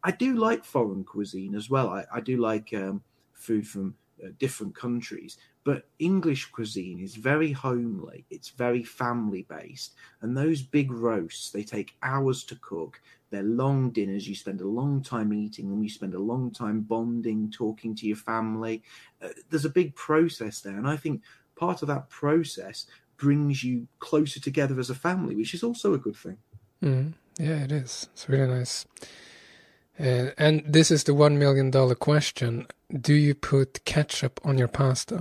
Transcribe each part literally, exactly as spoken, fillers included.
I do like foreign cuisine as well. I, I do like um, food from uh, different countries, but English cuisine is very homely. It's very family based, and those big roasts, they take hours to cook. They're long dinners. You spend a long time eating them. You spend a long time bonding, talking to your family. Uh, there's a big process there, and I think part of that process brings you closer together as a family, which is also a good thing. Mm. Yeah, it is. It's really nice. Uh, and this is the one million dollar question. Do you put ketchup on your pasta?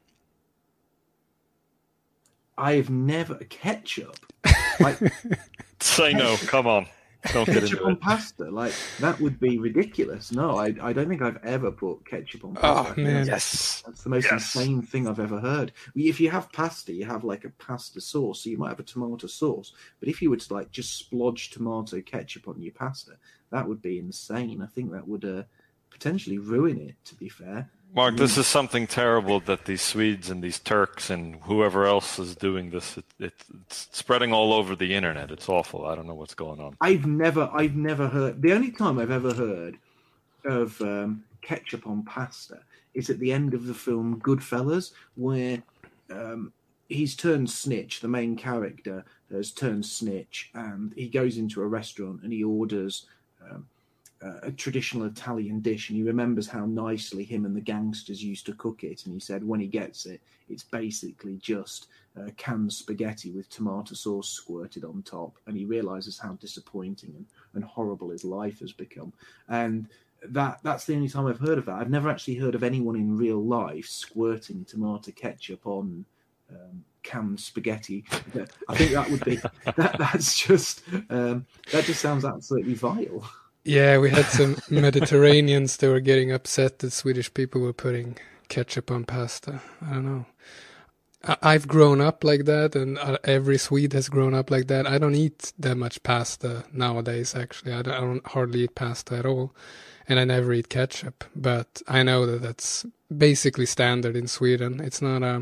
I've never ketchup. Like, Say no. Come on. Don't get ketchup into on it. pasta, like that would be ridiculous. No, I, I don't think I've ever put ketchup on pasta. Oh, I think man. that's, Yes. that's the most Yes. insane thing I've ever heard. If you have pasta, you have like a pasta sauce, so you might have a tomato sauce. But if you were to like just splodge tomato ketchup on your pasta, that would be insane. I think that would uh, potentially ruin it, to be fair. Mark, I this mean, is something terrible that these Swedes and these Turks and whoever else is doing this. It, it, it's spreading all over the internet. It's awful. I don't know what's going on. I've never, I've never heard. The only time I've ever heard of um, ketchup on pasta is at the end of the film Goodfellas, where um, he's turned snitch. The main character has turned snitch, and he goes into a restaurant and he orders um, a traditional Italian dish, and he remembers how nicely him and the gangsters used to cook it. And he said when he gets it, it's basically just uh, canned spaghetti with tomato sauce squirted on top. And he realizes how disappointing and, and horrible his life has become. And that that's the only time I've heard of that. I've never actually heard of anyone in real life squirting tomato ketchup on um, canned spaghetti. I think that would be that. That's just um, that just sounds absolutely vile. Yeah, we had some Mediterraneans that were getting upset that Swedish people were putting ketchup on pasta. I don't know. I- I've grown up like that, and uh, every Swede has grown up like that. I don't eat that much pasta nowadays, actually. I don't, I don't hardly eat pasta at all, and I never eat ketchup. But I know that that's basically standard in Sweden. It's not a...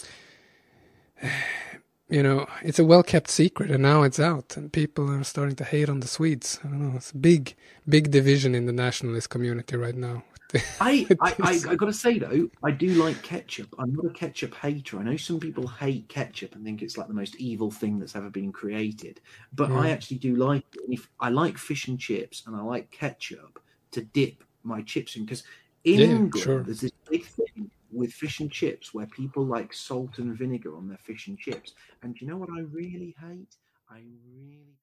You know, it's a well-kept secret, and now it's out, and people are starting to hate on the Swedes. I don't know. It's a big, big division in the nationalist community right now. I, I, I, I got to say, though, I do like ketchup. I'm not a ketchup hater. I know some people hate ketchup and think it's like the most evil thing that's ever been created. But Mm. I actually do like it. And if, I like fish and chips, and I like ketchup to dip my chips in. Because in Yeah, England, sure. there's this big thing with fish and chips where people like salt and vinegar on their fish and chips. And do you know what I really hate? I really